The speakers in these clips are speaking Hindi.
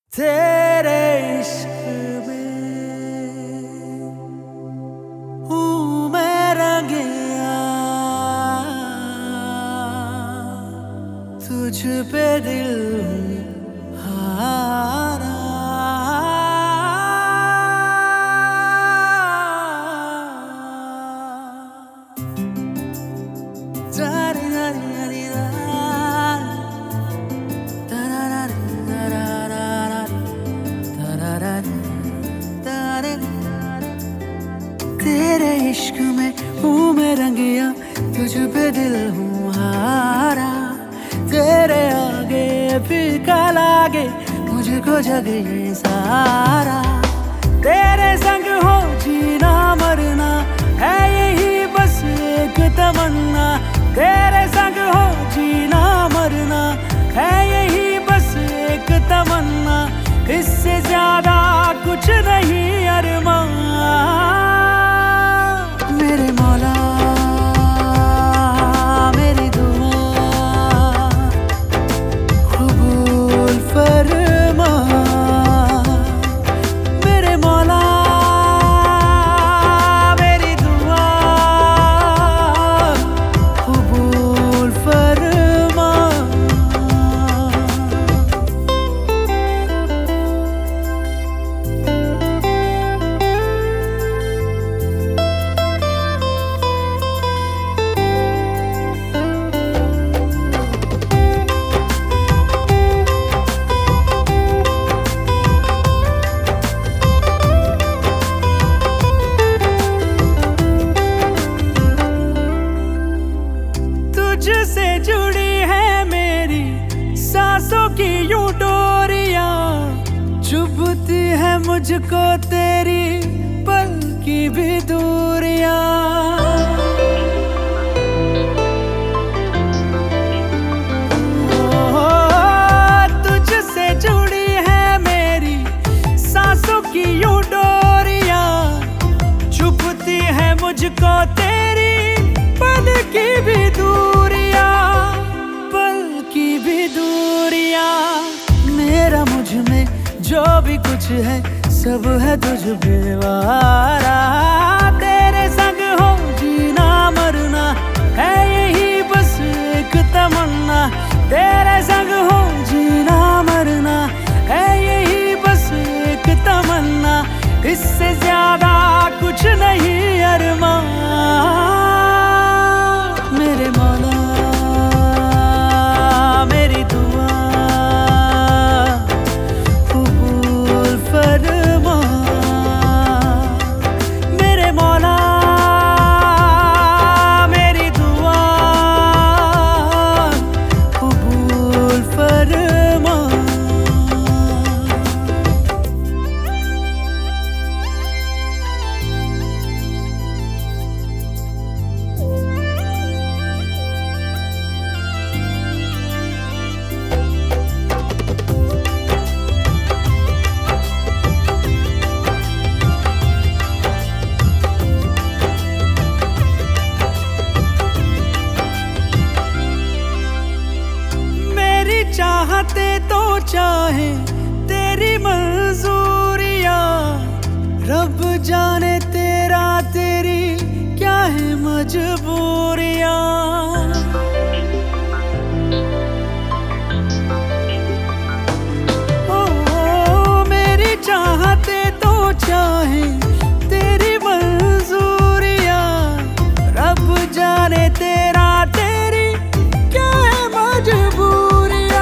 तेरे इश्क में हूँ मैं रंगिया, तुझ पे दिल हारा। तेरे इश्क में हूँ मैं रंगिया, तुझ पे दिल हूँ हारा। तेरे आगे फीका लागे मुझको जग ये सारा। तेरे संग हो जीना मरना है यही बस एक तमन्ना। तेरे संग हो जीना मरना है यही बस एक तमन्ना। इससे ज्यादा कुछ नहीं अरमान। मेरे मौला मेरी दुआ कबूल फरमा। मेरे मौला मेरी दुआ कबूल फरमा। तुझसे जुड़ी है मेरी सांसों की यूं डोरियां। चुभती है मुझको तेरी पल की भी दूरियां। तुझसे जुड़ी है मेरी सांसों की यूं डोरियां। चुभती है मुझको तेरी पल की भी दूरियां, पल की भी दूरियां। मेरा मुझ में जो भी कुछ है सब है तुझ पे वारा। तेरे संग हो जीना मरना है यही बस एक तमन्ना। तेरे संग हो जीना मरना है यही बस एक तमन्ना। इससे ज्यादा कुछ नहीं अरमान। मेरे मौला मेरी दुआ कबूल फरमा। मेरे मौला मेरी दुआ कबूल फरमा। चाहते तो चाहे तेरी मंजूरियां। रब जाने तेरा तेरी क्या है मजबूरियां। ओ मेरी चाहते तो चाहे तेरी मंजूरियां। रब जाने तेरा तेरी क्या है मजबूरियां,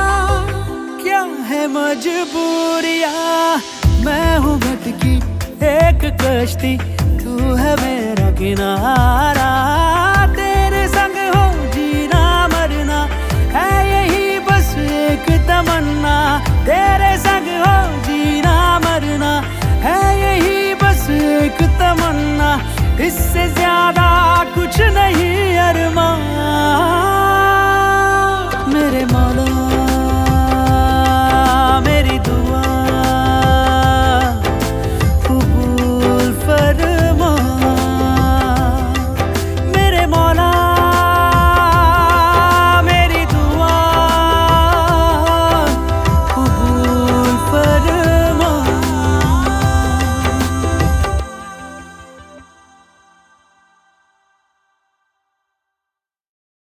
मजबूरियां। मैं हूँ भटकी एक कश्ती, तू है मेरा किनारा। तेरे संग हो जीना मरना है यही बस एक तमन्ना। तेरे संग हो जीना मरना है यही बस एक तमन्ना। इससे ज्यादा कुछ नहीं अरमान।